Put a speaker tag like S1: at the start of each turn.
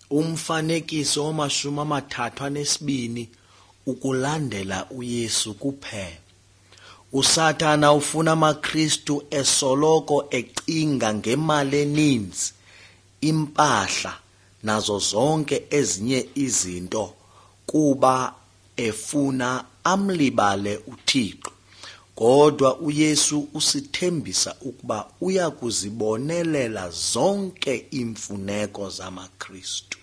S1: Umfanekiso wama-32 ukulandela uYesu kuphela. USathana ufuna amaKristu esoloko ecinga ngemali eninzi, impahla nazo zonke ezinye izinto kuba efuna amlibale uThixo. Kodwa uYesu usithembisa ukuba uya kuzibonelela zonke iimfuneko zamaKristu.